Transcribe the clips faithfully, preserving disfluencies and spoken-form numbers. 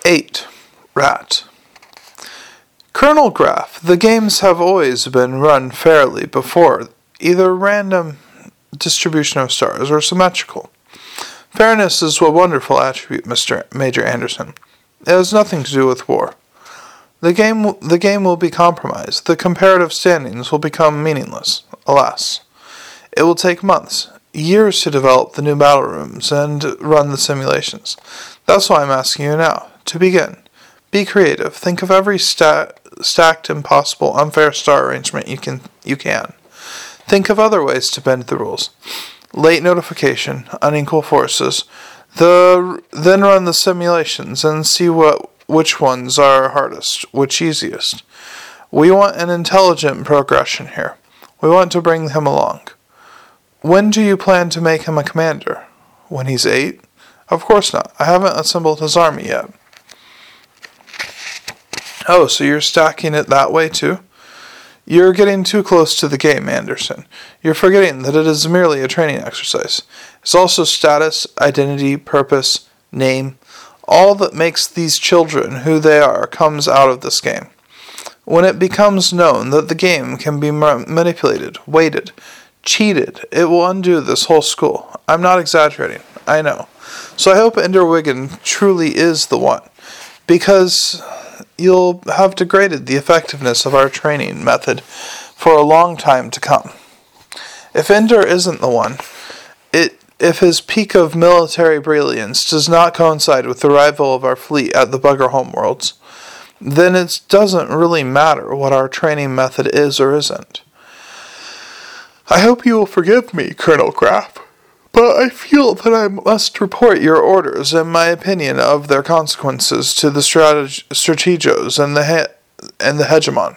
eight. Rat. Colonel Graff, the games have always been run fairly before, either random distribution of stars or symmetrical. Fairness is a wonderful attribute, Mister Major Anderson. It has nothing to do with war. The game, the game will be compromised. The comparative standings will become meaningless, alas. It will take months, years to develop the new battle rooms and run the simulations. That's why I'm asking you now. To begin, be creative. Think of every sta- stacked, impossible, unfair star arrangement you can. You can. Think of other ways to bend the rules. Late notification, unequal forces. The then run the simulations and see what which ones are hardest, which easiest. We want an intelligent progression here. We want to bring him along. When do you plan to make him a commander? When he's eight? Of course not. I haven't assembled his army yet. Oh, so you're stacking it that way too? You're getting too close to the game, Anderson. You're forgetting that it is merely a training exercise. It's also status, identity, purpose, name. All that makes these children who they are comes out of this game. When it becomes known that the game can be manipulated, weighted, cheated, it will undo this whole school. I'm not exaggerating. I know. So I hope Ender Wiggin truly is the one, because you'll have degraded the effectiveness of our training method for a long time to come. If Ender isn't the one, it if his peak of military brilliance does not coincide with the arrival of our fleet at the Bugger homeworlds, then it doesn't really matter what our training method is or isn't. I hope you will forgive me, Colonel Graff, but I feel that I must report your orders and my opinion of their consequences to the strateg- strategos and the he- and the hegemon.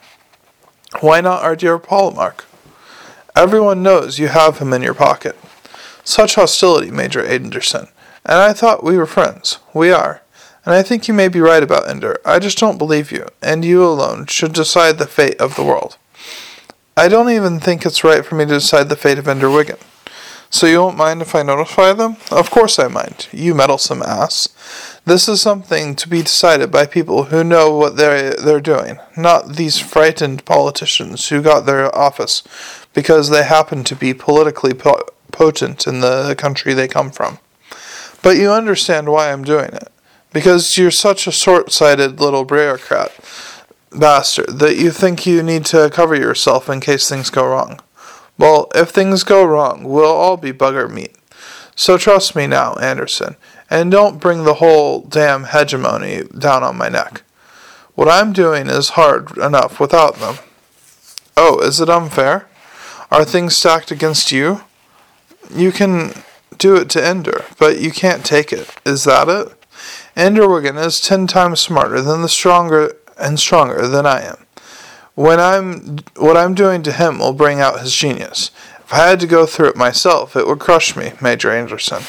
Why not our dear Polemarch? Everyone knows you have him in your pocket. Such hostility, Major Anderson, and I thought we were friends. We are, and I think you may be right about Ender. I just don't believe you, and you alone should decide the fate of the world. I don't even think it's right for me to decide the fate of Ender Wiggin. So you won't mind if I notify them? Of course I mind, you meddlesome ass. This is something to be decided by people who know what they're, they're doing, not these frightened politicians who got their office because they happen to be politically po- potent in the country they come from. But you understand why I'm doing it. Because you're such a short-sighted little bureaucrat bastard that you think you need to cover yourself in case things go wrong. Well, if things go wrong, we'll all be bugger meat. So trust me now, Anderson, and don't bring the whole damn hegemony down on my neck. What I'm doing is hard enough without them. Oh, is it unfair? Are things stacked against you? You can do it to Ender, but you can't take it. Is that it? Ender Wiggin is ten times smarter than the stronger and stronger than I am. When I'm, what I'm doing to him will bring out his genius. If I had to go through it myself, it would crush me, Major Anderson.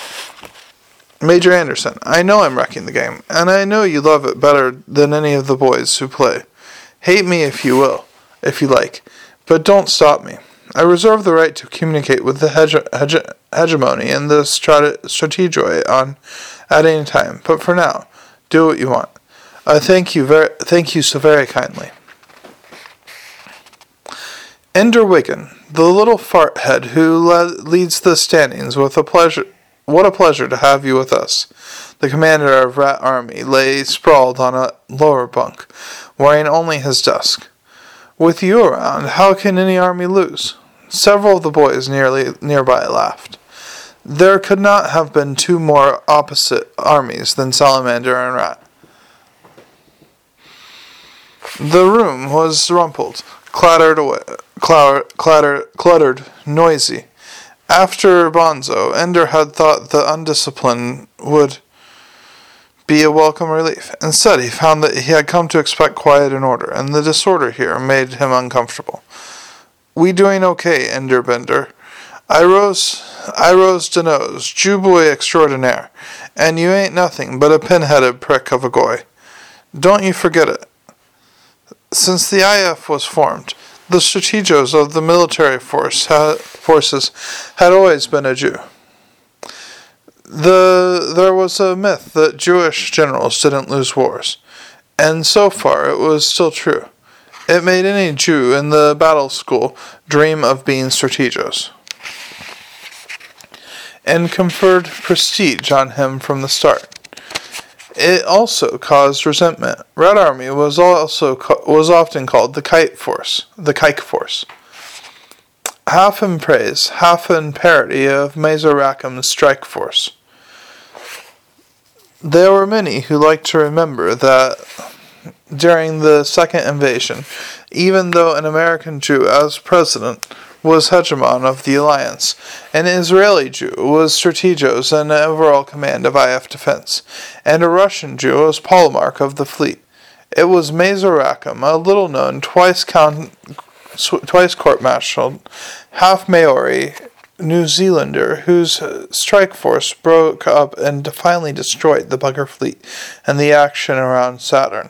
Major Anderson, I know I'm wrecking the game, and I know you love it better than any of the boys who play. Hate me if you will, if you like, but don't stop me. I reserve the right to communicate with the hege- hege- hegemony and the strate- strategoi on at any time, but for now, do what you want. Uh, thank you very, thank you so very kindly. Ender Wiggin, the little fart head who le- leads the standings, with a pleasure. What a pleasure to have you with us. The commander of Rat Army lay sprawled on a lower bunk, wearing only his dusk. With you around, how can any army lose? Several of the boys nearly nearby laughed. There could not have been two more opposite armies than Salamander and Rat. The room was rumpled, clattered away, clatter, clatter, cluttered, noisy. After Bonzo, Ender had thought the undiscipline would be a welcome relief. Instead, he found that he had come to expect quiet and order, and the disorder here made him uncomfortable. We doing okay, Ender Bender? I rose, I rose de nose, Jewboy extraordinaire, and you ain't nothing but a pin-headed prick of a goy. Don't you forget it. Since the I F was formed, the strategos of the military force ha- forces had always been a Jew. The there was a myth that Jewish generals didn't lose wars, and so far it was still true. It made any Jew in the battle school dream of being strategos, and conferred prestige on him from the start. It also caused resentment. Red Army was also was often called the Kite Force, the Kike Force. Half in praise, half in parody of Mazorakim's strike force. There were many who liked to remember that during the second invasion, even though an American Jew as president was hegemon of the alliance, an Israeli Jew was strategos and overall command of I F defense, and a Russian Jew was polemarch of the fleet. It was Mazorakim, a little-known, twice count. twice court-martialed, half Maori New Zealander whose strike force broke up and finally destroyed the bugger fleet and the action around Saturn.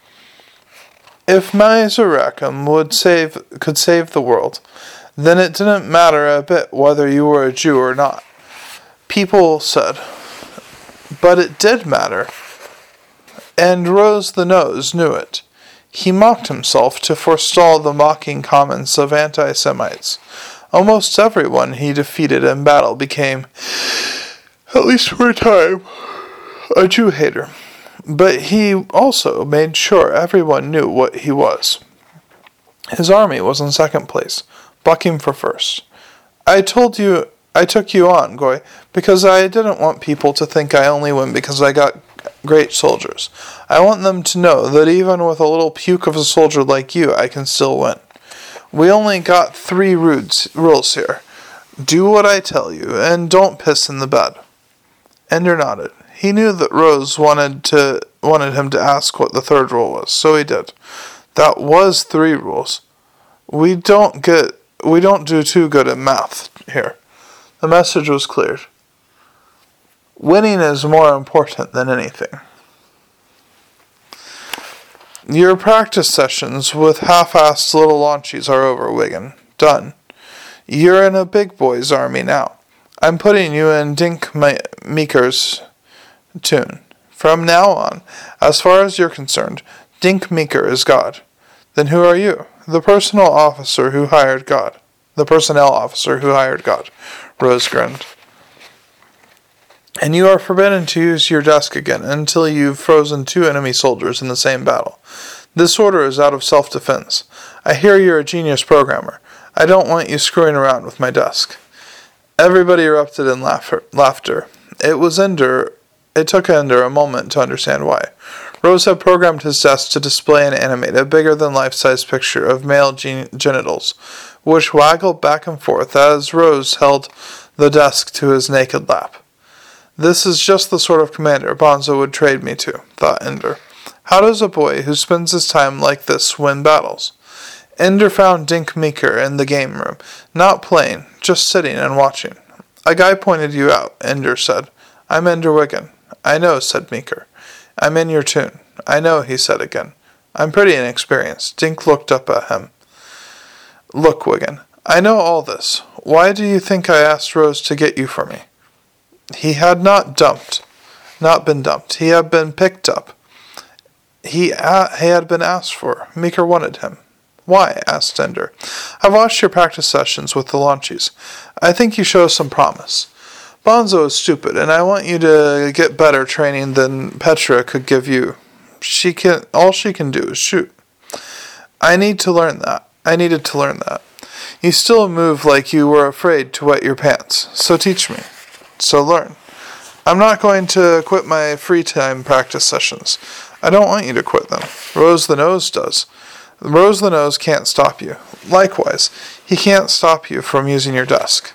If Mazorakim would save could save the world, then it didn't matter a bit whether you were a Jew or not. People said, but it did matter, and Rose the Nose knew it. He mocked himself to forestall the mocking comments of anti-Semites. Almost everyone he defeated in battle became, at least for a time, a Jew hater. But he also made sure everyone knew what he was. His army was in second place, bucking for first. I told you, I took you on, Goy, because I didn't want people to think I only win because I got great soldiers. I want them to know that even with a little puke of a soldier like you, I can still win. We only got three rudes, rules here. Do what I tell you, and don't piss in the bed. Ender nodded. He knew that Rose wanted to wanted him to ask what the third rule was, so he did. That was three rules. We don't get we don't do too good at math here. The message was cleared. Winning is more important than anything. Your practice sessions with half-assed little launchies are over, Wigan. Done. You're in a big boy's army now. I'm putting you in Dink Meeker's tune. From now on, as far as you're concerned, Dink Meeker is God. Then who are you? The personal officer who hired God. The personnel officer who hired God. Rose grinned. And you are forbidden to use your desk again until you've frozen two enemy soldiers in the same battle. This order is out of self-defense. I hear you're a genius programmer. I don't want you screwing around with my desk. Everybody erupted in laughter. It was Ender. It took Ender a moment to understand why. Rose had programmed his desk to display and animate a bigger-than-life-size picture of male gen- genitals, which waggled back and forth as Rose held the desk to his naked lap. This is just the sort of commander Bonzo would trade me to, thought Ender. How does a boy who spends his time like this win battles? Ender found Dink Meeker in the game room, not playing, just sitting and watching. A guy pointed you out, Ender said. I'm Ender Wigan. I know, said Meeker. I'm in your tune. I know, he said again. I'm pretty inexperienced. Dink looked up at him. Look, Wigan, I know all this. Why do you think I asked Rose to get you for me? He had not dumped, not been dumped. He had been picked up. He, uh, he had been asked for. Meeker wanted him. Why? Asked Ender. I've watched your practice sessions with the launchies. I think you show some promise. Bonzo is stupid, and I want you to get better training than Petra could give you. She can. All she can do is shoot. I need to learn that. I needed to learn that. You still move like you were afraid to wet your pants. So teach me. So learn. I'm not going to quit my free time practice sessions. I don't want you to quit them. Rose the Nose does. Rose the Nose can't stop you. Likewise, he can't stop you from using your desk.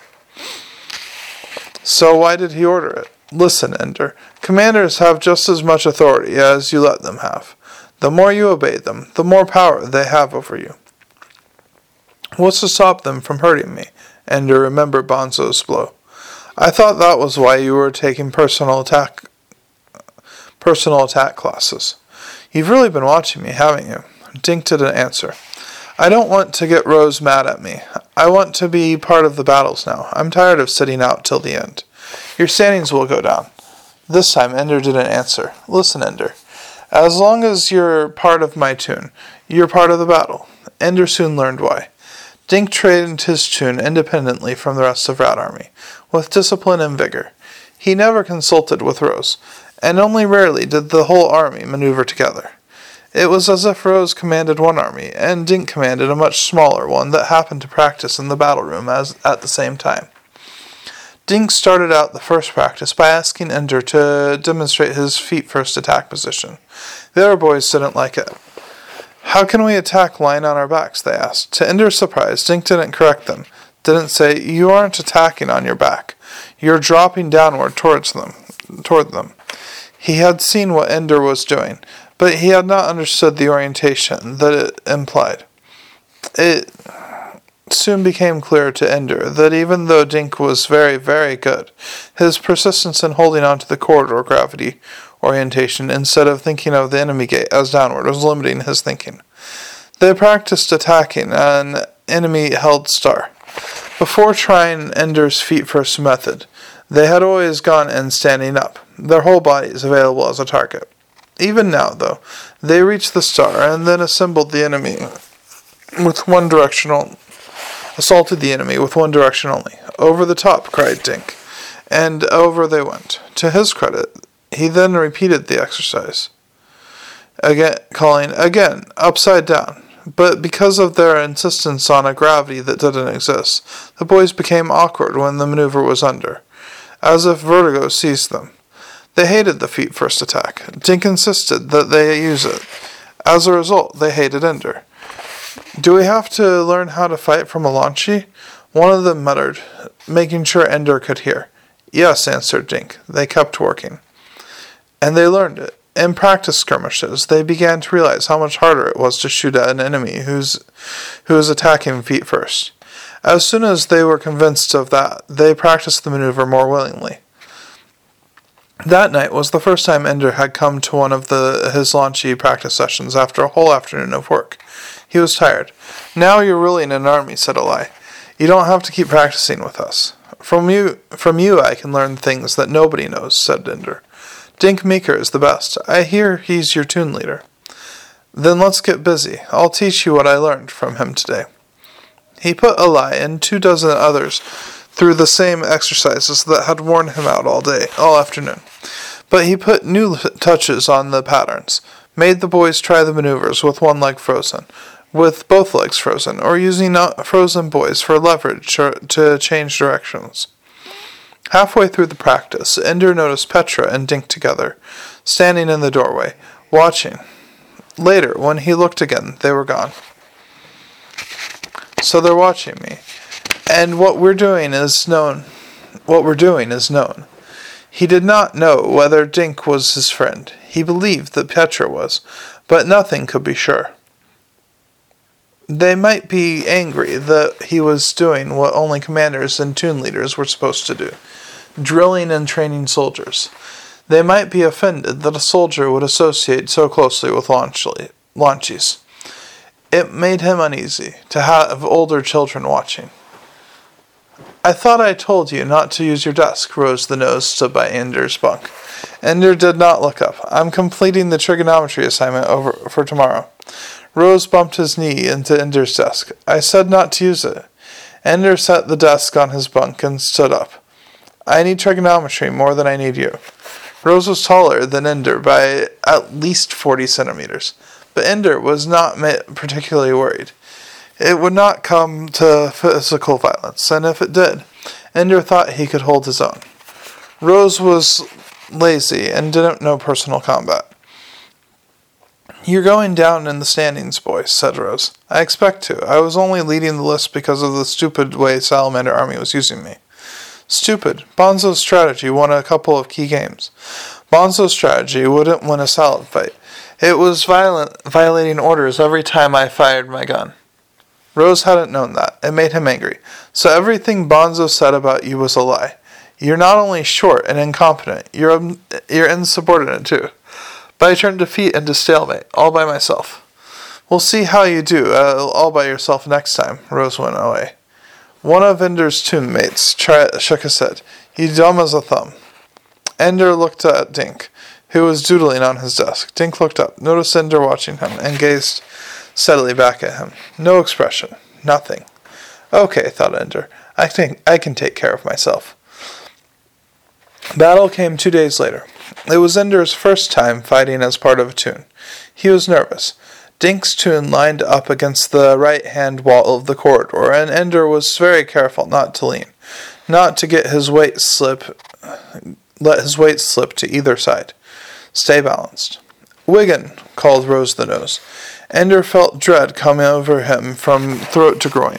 So why did he order it? Listen, Ender. Commanders have just as much authority as you let them have. The more you obey them, the more power they have over you. What's to stop them from hurting me? Ender remembered Bonzo's blow. I thought that was why you were taking personal attack personal attack classes. You've really been watching me, haven't you? Dink didn't answer. I don't want to get Rose mad at me. I want to be part of the battles now. I'm tired of sitting out till the end. Your standings will go down. This time Ender didn't answer. Listen, Ender. As long as you're part of my tune, you're part of the battle. Ender soon learned why. Dink trained his tune independently from the rest of Rat Army, with discipline and vigor. He never consulted with Rose, and only rarely did the whole army maneuver together. It was as if Rose commanded one army, and Dink commanded a much smaller one that happened to practice in the battle room as, at the same time. Dink started out the first practice by asking Ender to demonstrate his feet-first attack position. The other boys didn't like it. How can we attack lying on our backs, they asked. To Ender's surprise, Dink didn't correct them, didn't say, you aren't attacking on your back. You're dropping downward towards them, toward them. He had seen what Ender was doing, but he had not understood the orientation that it implied. It soon became clear to Ender that even though Dink was very, very good, his persistence in holding on to the corridor gravity orientation instead of thinking of the enemy gate as downward was limiting his thinking. They practiced attacking an enemy-held star. Before trying Ender's feet-first method, they had always gone in standing up, their whole bodies available as a target. Even now, though, they reached the star and then assembled the enemy with one directional, assaulted the enemy with one direction only. Over the top, cried Dink, and over they went. To his credit, he then repeated the exercise, again, calling, again, upside down. But because of their insistence on a gravity that didn't exist, the boys became awkward when the maneuver was under, as if vertigo seized them. They hated the feet-first attack. Dink insisted that they use it. As a result, they hated Ender. Do we have to learn how to fight from a launchie? One of them muttered, making sure Ender could hear. Yes, answered Dink. They kept working. And they learned it. In practice skirmishes, they began to realize how much harder it was to shoot at an enemy who's, who was attacking feet first. As soon as they were convinced of that, they practiced the maneuver more willingly. That night was the first time Ender had come to one of the his launchy practice sessions after a whole afternoon of work. He was tired. Now you're really in an army, said Eli. You don't have to keep practicing with us. From you, from you I can learn things that nobody knows, said Ender. Dink Meeker is the best. I hear he's your tune leader. Then let's get busy. I'll teach you what I learned from him today. He put Eli and two dozen others through the same exercises that had worn him out all day, all afternoon. But he put new touches on the patterns, made the boys try the maneuvers with one leg frozen, with both legs frozen, or using frozen boys for leverage to change directions. Halfway through the practice, Ender noticed Petra and Dink together, standing in the doorway, watching. Later, when he looked again, they were gone. So they're watching me. And what we're doing is known. What we're doing is known. He did not know whether Dink was his friend. He believed that Petra was, but nothing could be sure. They might be angry that he was doing what only commanders and tune leaders were supposed to do, drilling and training soldiers. They might be offended that a soldier would associate so closely with launchies. It made him uneasy to have older children watching. I thought I told you not to use your desk, Rose the Nose stood by Ender's bunk. Ender did not look up. I'm completing the trigonometry assignment over for tomorrow. Rose bumped his knee into Ender's desk. I said not to use it. Ender set the desk on his bunk and stood up. I need trigonometry more than I need you. Rose was taller than Ender by at least forty centimeters, but Ender was not particularly worried. It would not come to physical violence, and if it did, Ender thought he could hold his own. Rose was lazy and didn't know personal combat. You're going down in the standings, boys, said Rose. I expect to. I was only leading the list because of the stupid way Salamander Army was using me. Stupid. Bonzo's strategy won a couple of key games. Bonzo's strategy wouldn't win a salad fight. It was violent, violating orders every time I fired my gun. Rose hadn't known that. It made him angry. So everything Bonzo said about you was a lie. You're not only short and incompetent, you're you're insubordinate too. But I turned defeat into stalemate, all by myself. We'll see how you do, uh, all by yourself next time, Rose went away. One of Ender's teammates shook his head. "You dumb as a thumb." Ender looked at Dink, who was doodling on his desk. Dink looked up, noticed Ender watching him, and gazed steadily back at him. No expression. Nothing. "Okay," thought Ender. I think I can take care of myself. Battle came two days later. It was Ender's first time fighting as part of a toon. He was nervous. Dink's toon lined up against the right-hand wall of the corridor, and Ender was very careful not to lean, not to get his weight slip, let his weight slip to either side. Stay balanced. "Wigan," called Rose the Nose. Ender felt dread coming over him from throat to groin,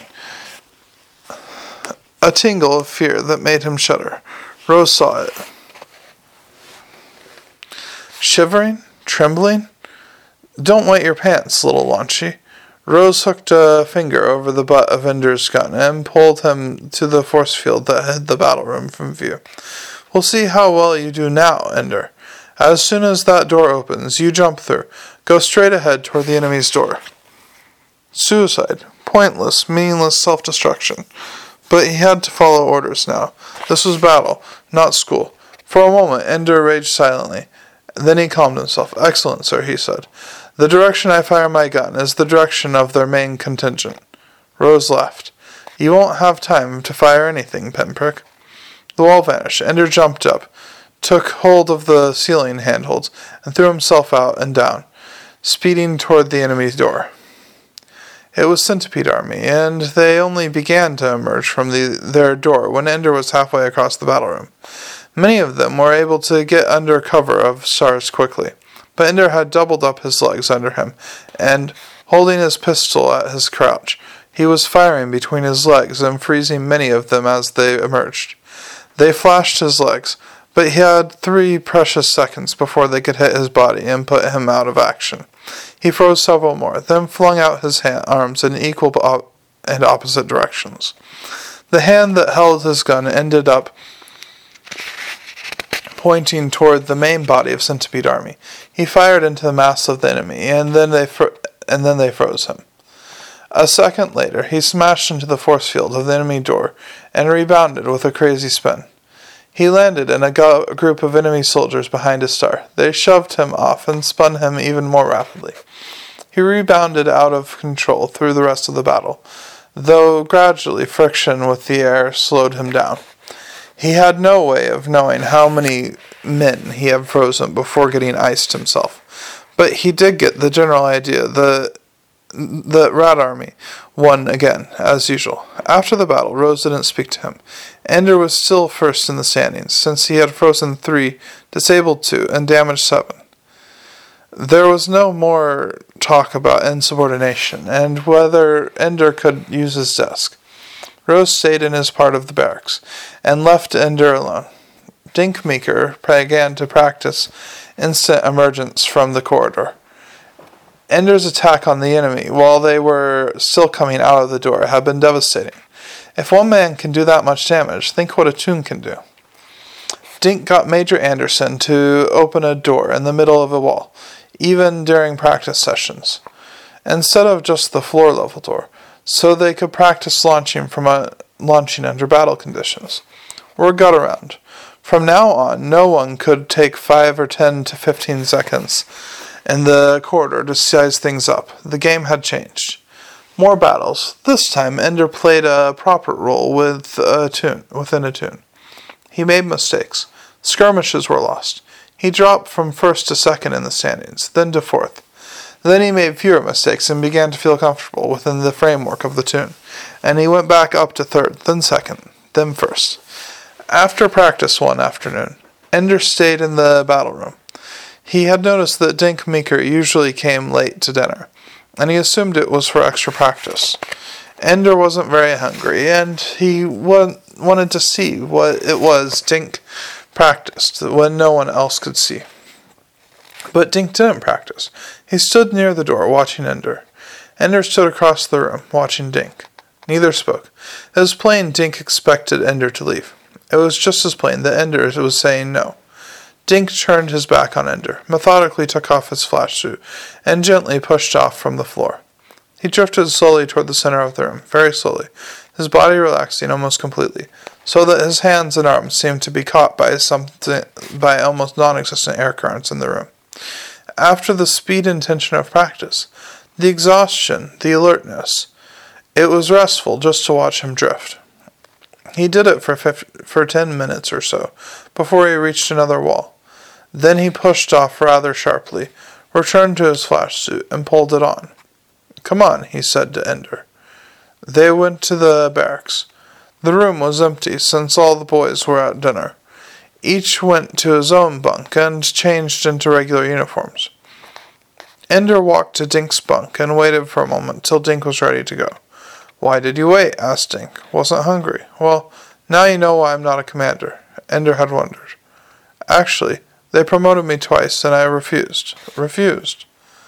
a tingle of fear that made him shudder. Rose saw it. Shivering? Trembling? "Don't wet your pants, little Launchy." Rose hooked a finger over the butt of Ender's gun and pulled him to the force field that hid the battle room from view. "We'll see how well you do now, Ender. As soon as that door opens, you jump through. Go straight ahead toward the enemy's door." Suicide. Pointless, meaningless self-destruction. But he had to follow orders now. This was battle, not school. For a moment, Ender raged silently. Then he calmed himself. "Excellent, sir," he said. "The direction I fire my gun is the direction of their main contingent." Rose laughed. "You won't have time to fire anything, pinprick." The wall vanished. Ender jumped up, took hold of the ceiling handholds, and threw himself out and down, speeding toward the enemy's door. It was Centipede Army, and they only began to emerge from the, their door when Ender was halfway across the battle room. Many of them were able to get under cover of stars quickly, but Ender had doubled up his legs under him, and, holding his pistol at his crouch, he was firing between his legs and freezing many of them as they emerged. They flashed his legs, but he had three precious seconds before they could hit his body and put him out of action. He froze several more, then flung out his hand, arms in equal op- and opposite directions. The hand that held his gun ended up pointing toward the main body of Centipede Army. He fired into the mass of the enemy, and then they fr- and then they froze him. A second later, he smashed into the force field of the enemy door and rebounded with a crazy spin. He landed in a, go- a group of enemy soldiers behind a star. They shoved him off and spun him even more rapidly. He rebounded out of control through the rest of the battle, though gradually friction with the air slowed him down. He had no way of knowing how many men he had frozen before getting iced himself, but he did get the general idea that the Rat Army won again, as usual. After the battle, Rose didn't speak to him. Ender was still first in the standings, since he had frozen three, disabled two, and damaged seven. There was no more talk about insubordination, and whether Ender could use his desk. Rose stayed in his part of the barracks, and left Ender alone. Dink Meeker began to practice instant emergence from the corridor. Ender's attack on the enemy, while they were still coming out of the door, had been devastating. If one man can do that much damage, think what a toon can do. Dink got Major Anderson to open a door in the middle of a wall, even during practice sessions, instead of just the floor-level door, so they could practice launching from a, launching under battle conditions. Word got around. From now on, no one could take five or ten to fifteen seconds in the corridor to size things up. The game had changed. More battles. This time, Ender played a proper role with a toon, within a toon. He made mistakes. Skirmishes were lost. He dropped from first to second in the standings, then to fourth. Then he made fewer mistakes and began to feel comfortable within the framework of the toon, and he went back up to third, then second, then first. After practice one afternoon, Ender stayed in the battle room. He had noticed that Dink Meeker usually came late to dinner, and he assumed it was for extra practice. Ender wasn't very hungry, and he wa- wanted to see what it was Dink practiced when no one else could see. But Dink didn't practice. He stood near the door, watching Ender. Ender stood across the room, watching Dink. Neither spoke. It was plain Dink expected Ender to leave. It was just as plain that Ender was saying no. Dink turned his back on Ender, methodically took off his flash suit, and gently pushed off from the floor. He drifted slowly toward the center of the room, very slowly, his body relaxing almost completely, so that his hands and arms seemed to be caught by something, by almost non-existent air currents in the room. After the speed and tension of practice, the exhaustion, the alertness, it was restful just to watch him drift. He did it for fif- for ten minutes or so, before he reached another wall. Then he pushed off rather sharply, returned to his flash suit, and pulled it on. "Come on," he said to Ender. They went to the barracks. The room was empty, since all the boys were at dinner. Each went to his own bunk and changed into regular uniforms. Ender walked to Dink's bunk and waited for a moment till Dink was ready to go. "Why did you wait?" asked Dink. "Wasn't hungry." "Well, now you know why I'm not a commander." Ender had wondered. "Actually, they promoted me twice and I refused. Refused.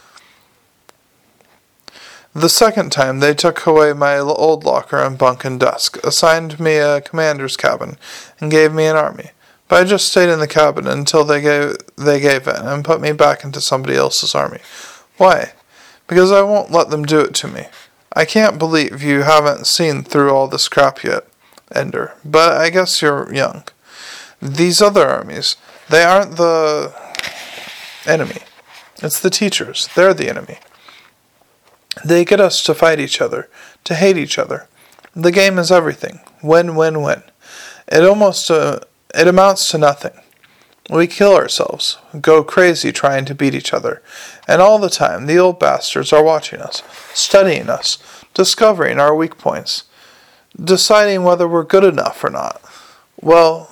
The second time, they took away my old locker and bunk and desk, assigned me a commander's cabin, and gave me an army. But I just stayed in the cabin until they gave they gave in and put me back into somebody else's army. Why? Because I won't let them do it to me. I can't believe you haven't seen through all this crap yet, Ender, but I guess you're young. These other armies, they aren't the enemy. It's the teachers. They're the enemy. They get us to fight each other, to hate each other. The game is everything. Win, win, win. It almost, uh, it amounts to nothing. We kill ourselves, go crazy trying to beat each other, and all the time the old bastards are watching us, studying us, discovering our weak points, deciding whether we're good enough or not. Well,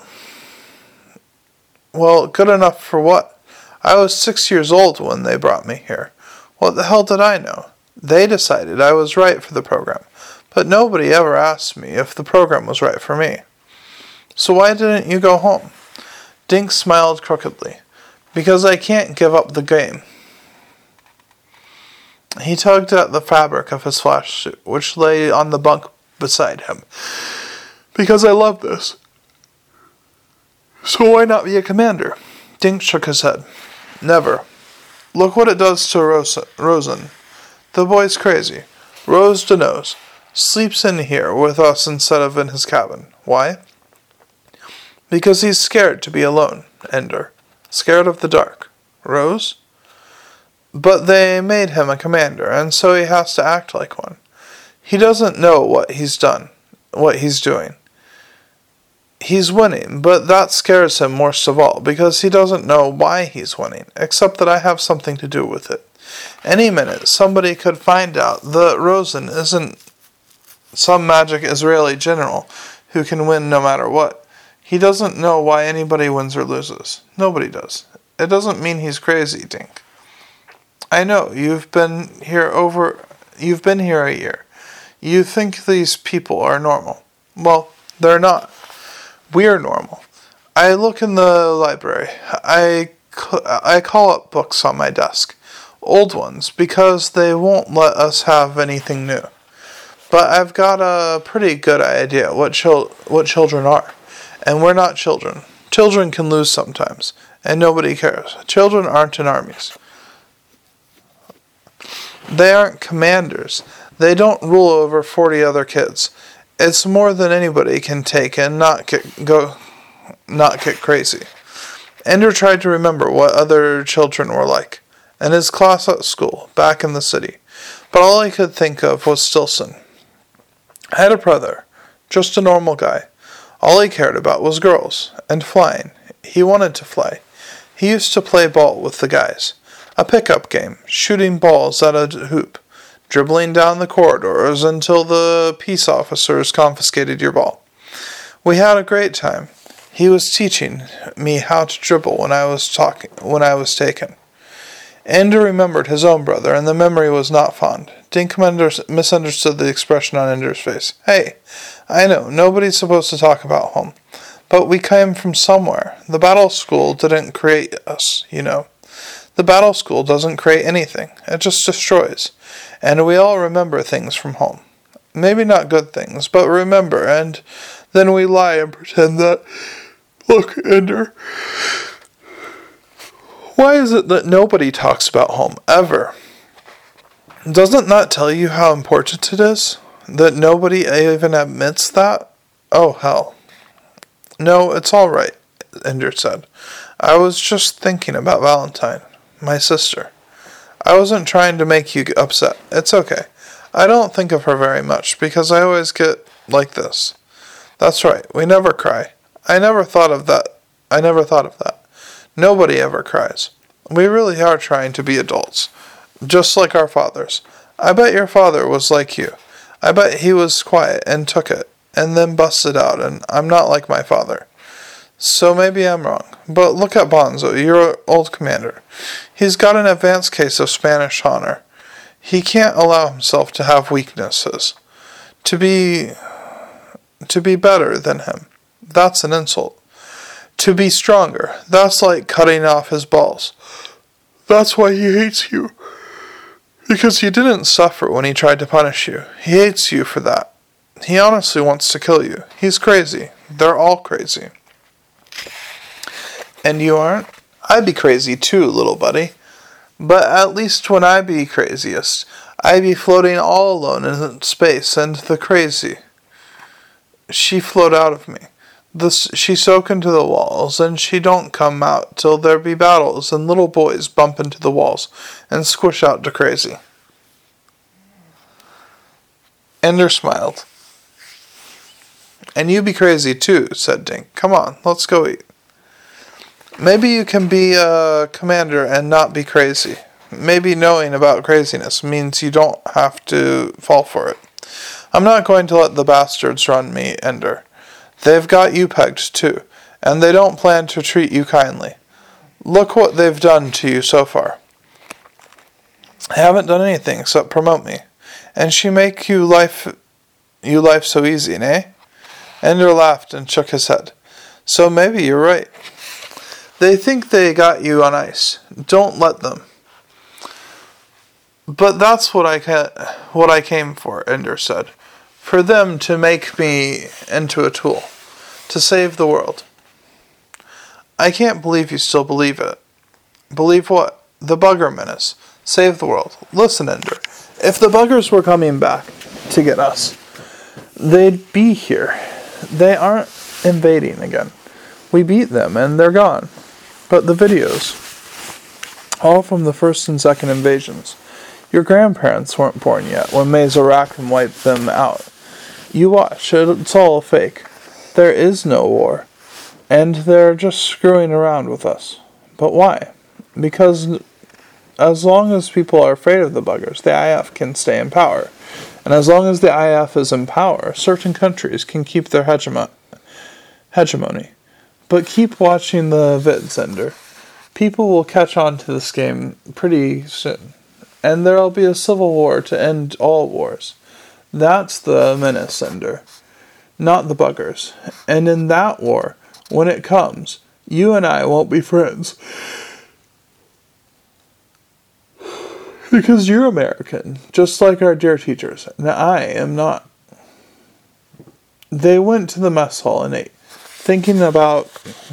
well, good enough for what? I was six years old when they brought me here. What the hell did I know? They decided I was right for the program, but nobody ever asked me if the program was right for me. So why didn't you go home? Dink smiled crookedly. Because I can't give up the game. He tugged at the fabric of his flash suit, which lay on the bunk beside him. Because I love this. So why not be a commander? Dink shook his head. Never. Look what it does to Rosa, Rosen. The boy's crazy. Rose de Nose. Sleeps in here with us instead of in his cabin. Why? Because he's scared to be alone, Ender. Scared of the dark. Rose? But they made him a commander, and so he has to act like one. He doesn't know what he's done, what he's doing. He's winning, but that scares him most of all, because he doesn't know why he's winning, except that I have something to do with it. Any minute, somebody could find out that Rosen isn't some magic Israeli general who can win no matter what. He doesn't know why anybody wins or loses. Nobody does. It doesn't mean he's crazy, Dink. I know, you've been here over... You've been here a year. You think these people are normal. Well, they're not. We're normal. I look in the library. I, I call up books on my desk. Old ones, because they won't let us have anything new. But I've got a pretty good idea what chil- what children are. And we're not children. Children can lose sometimes, and nobody cares. Children aren't in armies. They aren't commanders. They don't rule over forty other kids. It's more than anybody can take and not get go, not get crazy. Ender tried to remember what other children were like, and his class at school, back in the city. But all he could think of was Stilson. I had a brother, just a normal guy. All he cared about was girls, and flying. He wanted to fly. He used to play ball with the guys. A pickup game, shooting balls at a hoop, dribbling down the corridors until the peace officers confiscated your ball. We had a great time. He was teaching me how to dribble when I was talking, when I was taken. Ender remembered his own brother, and the memory was not fond. Dink misunderstood the expression on Ender's face. Hey, I know, nobody's supposed to talk about home. But we came from somewhere. The battle school didn't create us, you know. The battle school doesn't create anything. It just destroys. And we all remember things from home. Maybe not good things, but remember, and then we lie and pretend that... Look, Ender... Why is it that nobody talks about home, ever? Doesn't that tell you how important it is? That nobody even admits that? Oh, hell. No, it's all right, Ender said. I was just thinking about Valentine, my sister. I wasn't trying to make you upset. It's okay. I don't think of her very much, because I always get like this. That's right, we never cry. I never thought of that. I never thought of that. Nobody ever cries. We really are trying to be adults, just like our fathers. I bet your father was like you. I bet he was quiet and took it, and then busted out, and I'm not like my father. So maybe I'm wrong. But look at Bonzo, your old commander. He's got an advanced case of Spanish honor. He can't allow himself to have weaknesses. To be... to be better than him. That's an insult. To be stronger. That's like cutting off his balls. That's why he hates you. Because you didn't suffer when he tried to punish you. He hates you for that. He honestly wants to kill you. He's crazy. They're all crazy. And you aren't? I'd be crazy too, little buddy. But at least when I be craziest, I be floating all alone in space, and the crazy, she float out of me. This, she soak into the walls, and she don't come out till there be battles, and little boys bump into the walls, and squish out to crazy. Ender smiled. And you be crazy too, said Dink. Come on, let's go eat. Maybe you can be a commander and not be crazy. Maybe knowing about craziness means you don't have to fall for it. I'm not going to let the bastards run me, Ender. They've got you pegged, too, and they don't plan to treat you kindly. Look what they've done to you so far. They haven't done anything except promote me. And she make you life you life so easy, eh? Ender laughed and shook his head. So maybe you're right. They think they got you on ice. Don't let them. But that's what I ca- what I came for, Ender said. For them to make me into a tool. To save the world. I can't believe you still believe it. Believe what? The bugger menace. Save the world. Listen, Ender. If the buggers were coming back to get us, they'd be here. They aren't invading again. We beat them and they're gone. But the videos, all from the first and second invasions. Your grandparents weren't born yet when Mazorakim wiped them out. You watch, it's all fake. There is no war. And they're just screwing around with us. But why? Because as long as people are afraid of the buggers, the I F can stay in power. And as long as the I F is in power, certain countries can keep their hegemo- hegemony. But keep watching the vids, Ender. People will catch on to this game pretty soon. And there'll be a civil war to end all wars. That's the menace, Ender. Not the buggers. And in that war, when it comes, you and I won't be friends. Because you're American, just like our dear teachers, and I am not. They went to the mess hall and ate, thinking about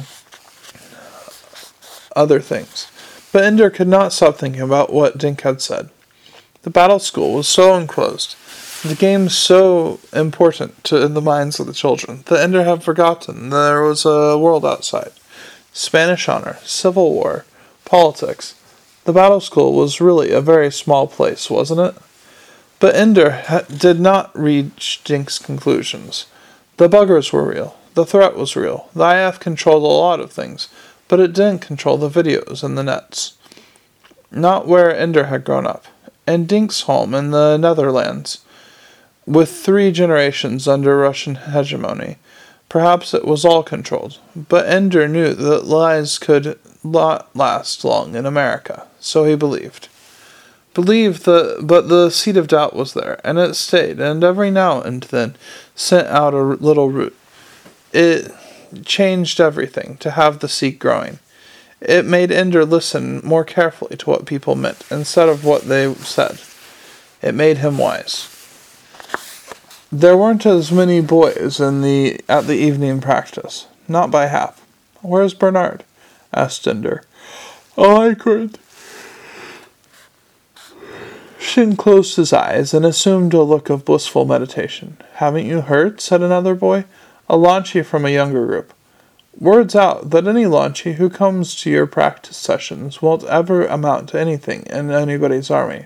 other things. But Ender could not stop thinking about what Dink had said. The battle school was so enclosed, the game so important to in the minds of the children, that Ender had forgotten there was a world outside. Spanish honor, civil war, politics. The battle school was really a very small place, wasn't it? But Ender ha- did not reach Dink's conclusions. The buggers were real. The threat was real. The I F controlled a lot of things, but it didn't control the videos and the nets. Not where Ender had grown up. And Dink's home in the Netherlands, with three generations under Russian hegemony. Perhaps it was all controlled, but Ender knew that lies could not last long in America, so he believed. Believed that, but the seed of doubt was there, and it stayed, and every now and then sent out a little root. It changed everything to have the seed growing. It made Ender listen more carefully to what people meant, instead of what they said. It made him wise. There weren't as many boys in the at the evening practice, not by half. Where's Bernard? Asked Ender. Oh, I couldn't. Shin closed his eyes and assumed a look of blissful meditation. "Haven't you heard?" said another boy, a Lanchi from a younger group. "Word's out that any Lanchi who comes to your practice sessions won't ever amount to anything in anybody's army."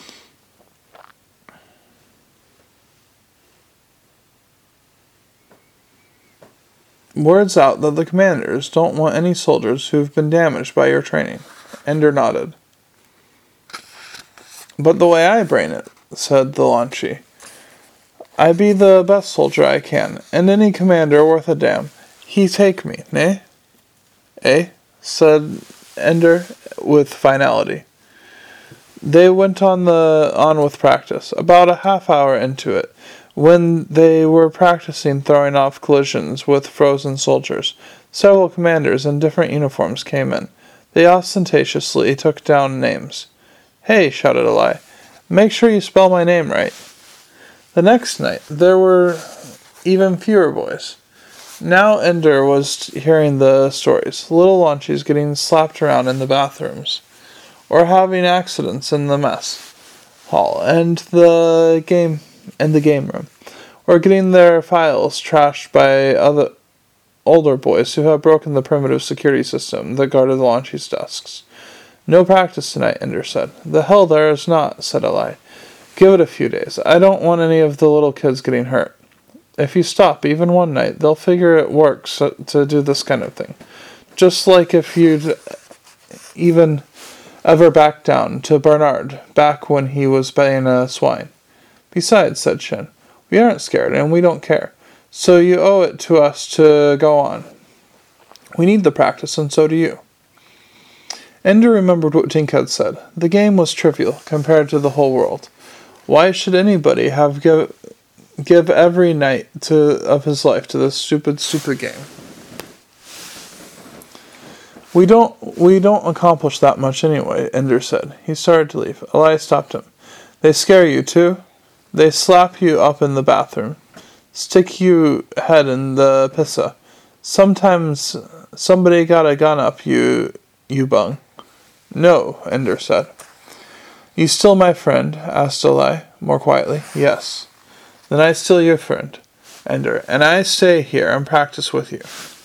"Word's out that the commanders don't want any soldiers who've been damaged by your training." Ender nodded. "But the way I brain it," said the Lanchi, "I be the best soldier I can, and any commander worth a damn, he take me, nay?" "Eh?" said Ender with finality. They went on the on with practice. About a half hour into it, when they were practicing throwing off collisions with frozen soldiers, several commanders in different uniforms came in. They ostentatiously took down names. "Hey," shouted Ally, "make sure you spell my name right." The next night, there were even fewer boys. Now Ender was hearing the stories. Little Lanchis getting slapped around in the bathrooms, or having accidents in the mess hall and the game and the game room, or getting their files trashed by other older boys who had broken the primitive security system that guarded the Lanchi's desks. "No practice tonight," Ender said. "The hell there is not," said Ally. "Give it a few days. I don't want any of the little kids getting hurt. If you stop even one night, they'll figure it works to do this kind of thing. Just like if you'd even ever back down to Bernard, back when he was being a swine." "Besides," said Shin, "we aren't scared, and we don't care. So you owe it to us to go on. We need the practice, and so do you." Ender remembered what Tink had said. The game was trivial compared to the whole world. Why should anybody have give, give every night to, of his life to this stupid, stupid game? We don't we don't accomplish that much anyway," Ender said. He started to leave. Ally stopped him. "They scare you too? They slap you up in the bathroom, stick you head in the pissa. Sometimes somebody got a gun up you, you bung." "No," Ender said. "You still my friend?" asked Ally, more quietly. "Yes." "Then I still your friend, Ender, and I stay here and practice with you."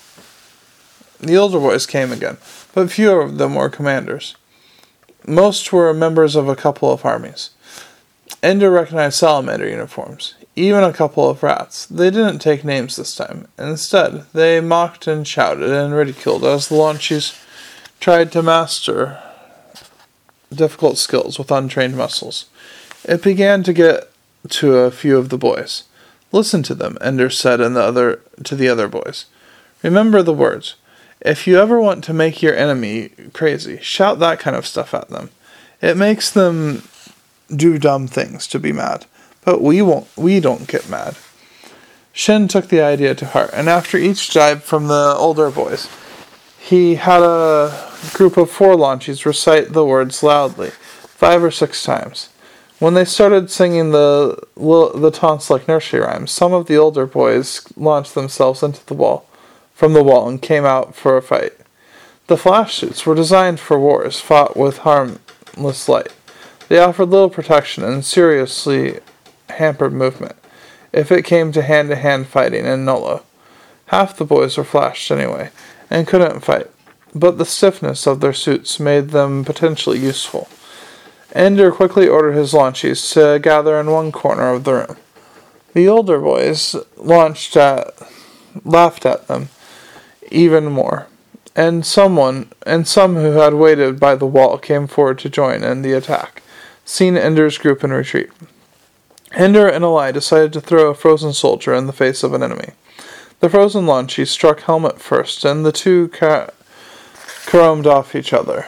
The older boys came again, but fewer of them were commanders. Most were members of a couple of armies. Ender recognized salamander uniforms, even a couple of rats. They didn't take names this time. Instead, they mocked and shouted and ridiculed as the Lanchis tried to master difficult skills with untrained muscles. It began to get to a few of the boys. "Listen to them," Ender said and the other, to the other boys. "Remember the words. If you ever want to make your enemy crazy, shout that kind of stuff at them. It makes them do dumb things to be mad, but we won't. We don't get mad." Shin took the idea to heart, and after each jibe from the older boys, he had a group of four Lanchis recite the words loudly, five or six times. When they started singing the the taunts like nursery rhymes, some of the older boys launched themselves into the wall, from the wall, and came out for a fight. The flash suits were designed for wars fought with harmless light. They offered little protection and seriously hampered movement, if it came to hand-to-hand fighting in Nolo. Half the boys were flashed anyway, and couldn't fight, but the stiffness of their suits made them potentially useful. Ender quickly ordered his Lanchis to gather in one corner of the room. The older boys launched at, laughed at them even more, and someone and some who had waited by the wall came forward to join in the attack, seeing Ender's group in retreat. Ender and Ally decided to throw a frozen soldier in the face of an enemy. The frozen Lanchi struck Helmet first, and the two ca- caromed off each other.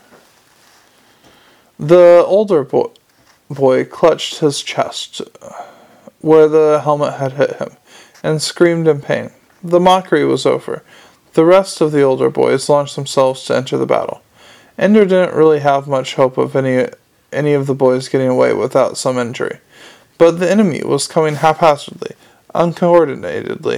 The older bo- boy clutched his chest, where the helmet had hit him, and screamed in pain. The mockery was over. The rest of the older boys launched themselves to enter the battle. Ender didn't really have much hope of any any of the boys getting away without some injury, but the enemy was coming haphazardly, uncoordinatedly.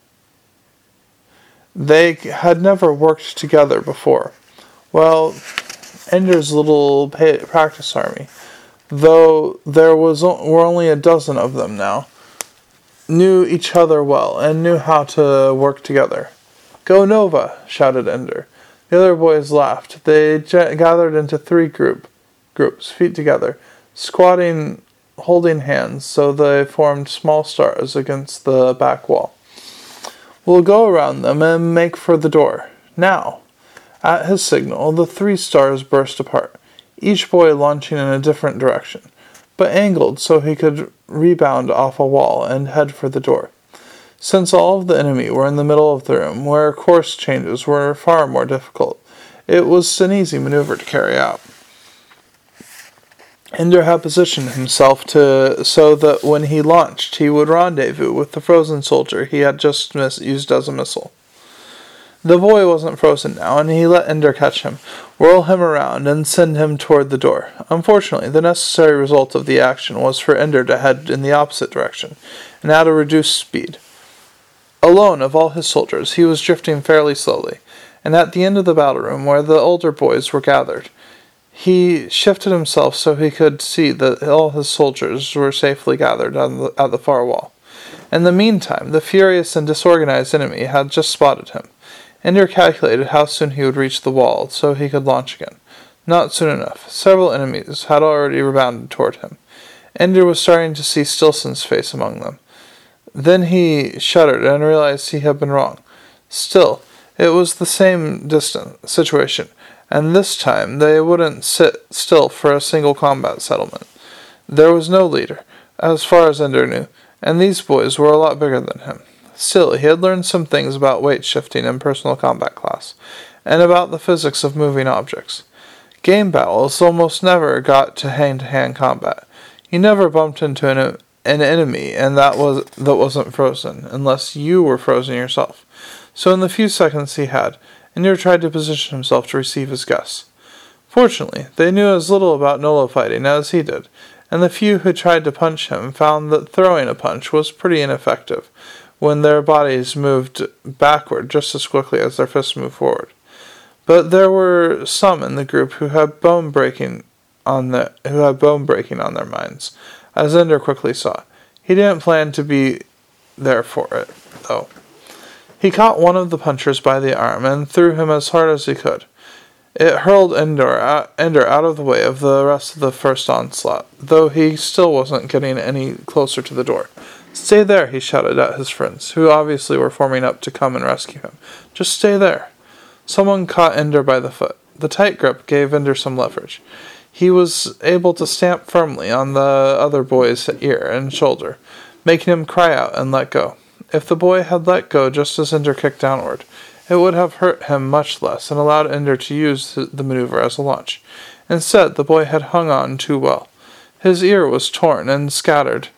They had never worked together before. Well, Ender's little practice army though there was were only a dozen of them now, knew each other well and knew how to work together. "Go Nova!" shouted Ender. The other boys laughed. They j- gathered into three group groups, feet together, squatting, holding hands, so they formed small stars against the back wall. "We'll go around them and make for the door. Now!" At his signal, the three stars burst apart, each boy launching in a different direction, but angled so he could rebound off a wall and head for the door. Since all of the enemy were in the middle of the room, where course changes were far more difficult, it was an easy maneuver to carry out. Ender had positioned himself to so that when he launched, he would rendezvous with the frozen soldier he had just mis- used as a missile. The boy wasn't frozen now, and he let Ender catch him, whirl him around, and send him toward the door. Unfortunately, the necessary result of the action was for Ender to head in the opposite direction, and at a reduced speed. Alone of all his soldiers, he was drifting fairly slowly, and at the end of the battle room, where the older boys were gathered, he shifted himself so he could see that all his soldiers were safely gathered on the, at the far wall. In the meantime, the furious and disorganized enemy had just spotted him. Ender calculated how soon he would reach the wall, so he could launch again. Not soon enough. Several enemies had already rebounded toward him. Ender was starting to see Stilson's face among them. Then he shuddered and realized he had been wrong. Still, it was the same distant situation, and this time they wouldn't sit still for a single combat settlement. There was no leader, as far as Ender knew, and these boys were a lot bigger than him. Still, he had learned some things about weight shifting in personal combat class, and about the physics of moving objects. Game battles almost never got to hand-to-hand combat. You never bumped into an, an enemy, and that was that wasn't frozen, unless you were frozen yourself. So in the few seconds he had, Ender tried to position himself to receive his guests. Fortunately, they knew as little about Nolo fighting as he did, and the few who tried to punch him found that throwing a punch was pretty ineffective, when their bodies moved backward just as quickly as their fists moved forward. But there were some in the group who had bone breaking on their who had bone breaking on their minds, as Ender quickly saw. He didn't plan to be there for it, though. He caught one of the punchers by the arm and threw him as hard as he could. It hurled Ender out, Ender out of the way of the rest of the first onslaught, though he still wasn't getting any closer to the door. "Stay there," he shouted at his friends, who obviously were forming up to come and rescue him. "Just stay there." Someone caught Ender by the foot. The tight grip gave Ender some leverage. He was able to stamp firmly on the other boy's ear and shoulder, making him cry out and let go. If the boy had let go just as Ender kicked downward, it would have hurt him much less and allowed Ender to use the maneuver as a launch. Instead, the boy had hung on too well. His ear was torn and scattered,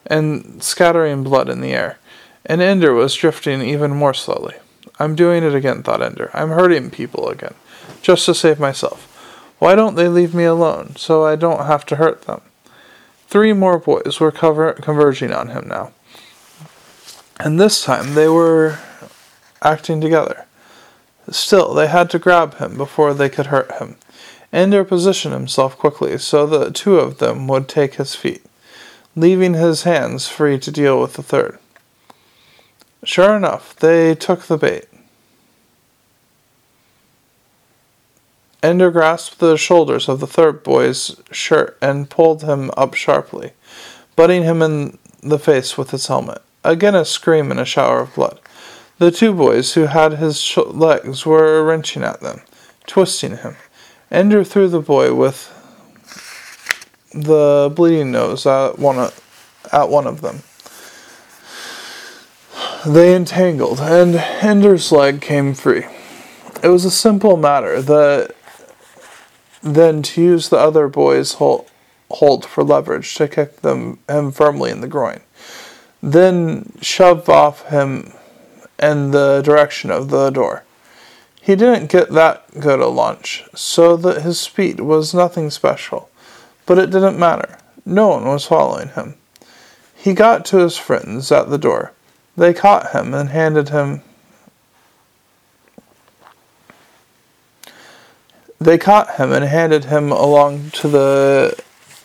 and scattering blood in the air, and Ender was drifting even more slowly. "I'm doing it again," thought Ender. "I'm hurting people again, just to save myself. Why don't they leave me alone, so I don't have to hurt them?" Three more boys were cover- converging on him now, and this time they were acting together. Still, they had to grab him before they could hurt him. Ender positioned himself quickly so that two of them would take his feet, leaving his hands free to deal with the third. Sure enough, they took the bait. Ender grasped the shoulders of the third boy's shirt and pulled him up sharply, butting him in the face with his helmet. Again a scream and a shower of blood. The two boys who had his sh- legs were wrenching at them, twisting him. Ender threw the boy with the bleeding nose at one of, at one of them. They entangled, and Ender's leg came free. It was a simple matter that then to use the other boy's hold, hold for leverage to kick them him firmly in the groin, then shove off him in the direction of the door. He didn't get that good a launch, so that his speed was nothing special, but it didn't matter. No one was following him. He got to his friends at the door. They caught him and handed him They caught him and handed him along to the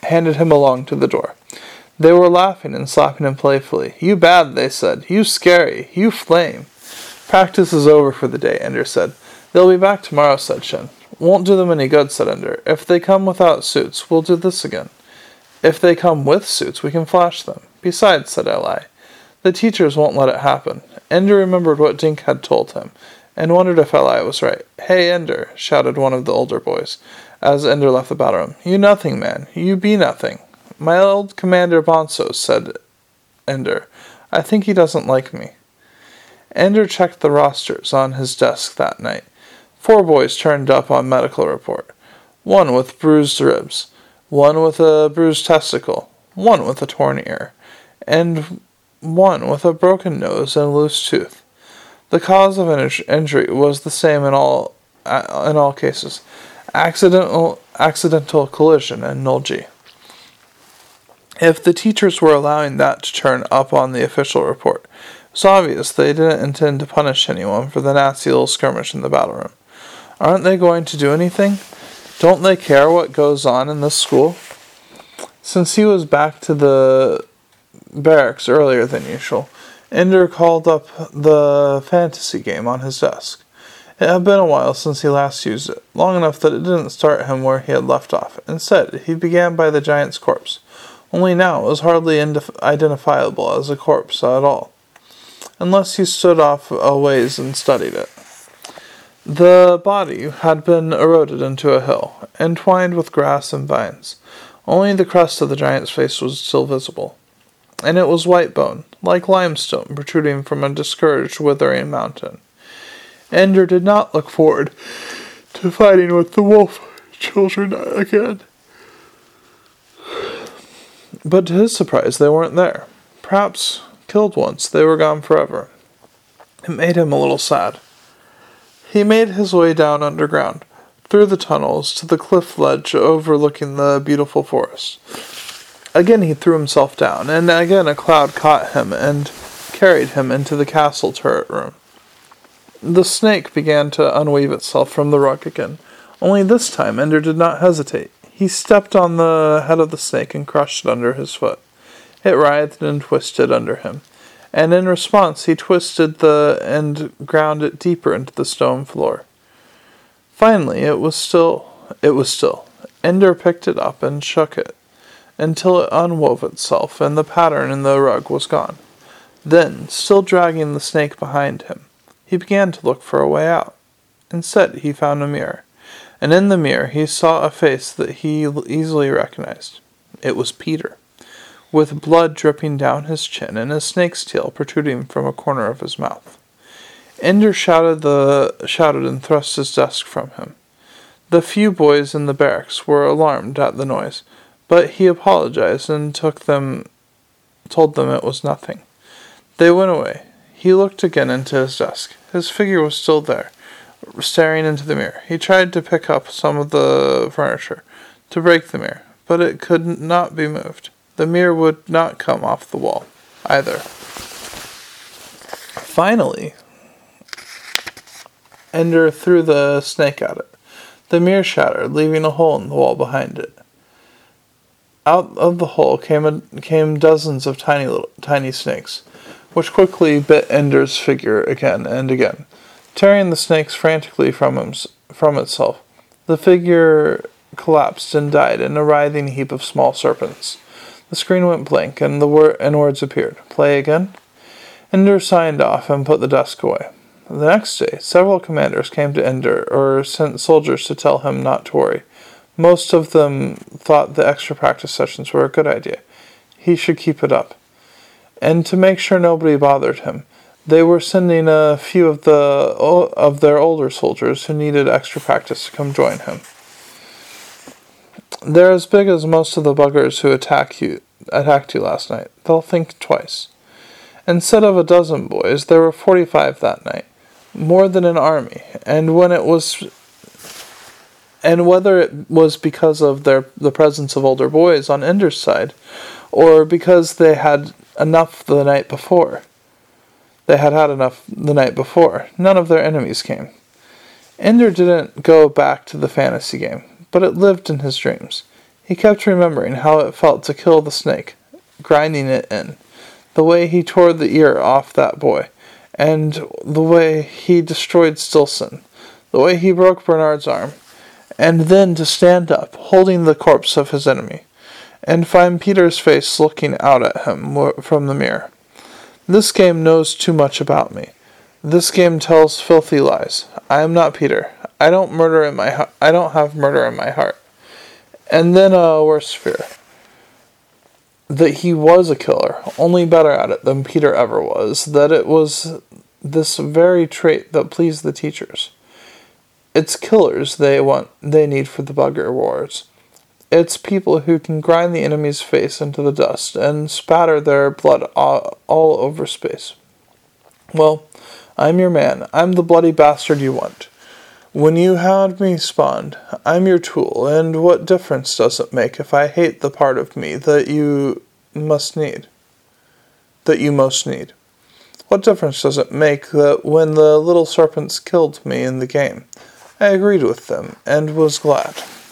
handed him along to the door. They were laughing and slapping him playfully. "You bad," they said. "You scary. You flame." "Practice is over for the day," Ender said. "They'll be back tomorrow," said Shin. "Won't do them any good," said Ender. "If they come without suits, we'll do this again. If they come with suits, we can flash them. Besides," said Eli, "the teachers won't let it happen." Ender remembered what Dink had told him, and wondered if Eli was right. "Hey, Ender," shouted one of the older boys, as Ender left the battle room. "You nothing, man. You be nothing." "My old Commander Bonso," said Ender. "I think he doesn't like me." Ender checked the rosters on his desk that night. Four boys turned up on medical report. One with bruised ribs, one with a bruised testicle, one with a torn ear, and one with a broken nose and loose tooth. The cause of an injury was the same in all in all cases: accidental accidental collision and nulgy. If the teachers were allowing that to turn up on the official report, it was obvious they didn't intend to punish anyone for the nasty little skirmish in the battle room. Aren't they going to do anything? Don't they care what goes on in this school? Since he was back to the barracks earlier than usual, Ender called up the fantasy game on his desk. It had been a while since he last used it, long enough that it didn't start him where he had left off. Instead, he began by the giant's corpse. Only now it was hardly indif- identifiable as a corpse at all, unless he stood off a ways and studied it. The body had been eroded into a hill, entwined with grass and vines. Only the crest of the giant's face was still visible, and it was white bone, like limestone protruding from a discouraged, withering mountain. Ender did not look forward to fighting with the wolf children again. But to his surprise, they weren't there. Perhaps, killed once, they were gone forever. It made him a little sad. He made his way down underground, through the tunnels, to the cliff ledge overlooking the beautiful forest. Again he threw himself down, and again a cloud caught him and carried him into the castle turret room. The snake began to unweave itself from the rug again. Only this time Ender did not hesitate. He stepped on the head of the snake and crushed it under his foot. It writhed and twisted under him, and in response he twisted the and ground it deeper into the stone floor. Finally it was still. It was still. Ender picked it up and shook it until it unwove itself and the pattern in the rug was gone. Then, still dragging the snake behind him, he began to look for a way out. Instead, he found a mirror, and in the mirror he saw a face that he easily recognized. It was Peter, with blood dripping down his chin and a snake's tail protruding from a corner of his mouth. Ender shouted, the, shouted and thrust his desk from him. The few boys in the barracks were alarmed at the noise, but he apologized and took them, told them it was nothing. They went away. He looked again into his desk. His figure was still there, staring into the mirror. He tried to pick up some of the furniture, to break the mirror, but it could not be moved. The mirror would not come off the wall, either. Finally, Ender threw the snake at it. The mirror shattered, leaving a hole in the wall behind it. Out of the hole came a, came dozens of tiny little tiny snakes, which quickly bit Ender's figure again and again, tearing the snakes frantically from him, from itself. The figure collapsed and died in a writhing heap of small serpents. The screen went blank, and the wor- and words appeared. "Play again?" Ender signed off and put the desk away. The next day, several commanders came to Ender, or sent soldiers to tell him not to worry. Most of them thought the extra practice sessions were a good idea. He should keep it up. And to make sure nobody bothered him, they were sending a few of the of their older soldiers who needed extra practice to come join him. They're as big as most of the buggers who attack you, attacked you last night. They'll think twice. Instead of a dozen boys, there were forty-five that night, more than an army, and when it was... And whether it was because of their the presence of older boys on Ender's side, or because they had enough the night before, they had had enough the night before, none of their enemies came. Ender didn't go back to the fantasy game, but it lived in his dreams. He kept remembering how it felt to kill the snake, grinding it in, the way he tore the ear off that boy, and the way he destroyed Stilson, the way he broke Bernard's arm, and then to stand up, holding the corpse of his enemy, and find Peter's face looking out at him from the mirror. This game knows too much about me. This game tells filthy lies. I am not Peter. I don't murder in my hu- I don't have murder in my heart. And then a worse fear. That he was a killer, only better at it than Peter ever was. That it was this very trait that pleased the teachers. It's killers they want, they need for the bugger wars. It's people who can grind the enemy's face into the dust and spatter their blood all, all over space. Well, I'm your man. I'm the bloody bastard you want. When you had me spawned, I'm your tool, and what difference does it make if I hate the part of me that you must need? That you most need? What difference does it make that when the little serpents killed me in the game, I agreed with them, and was glad?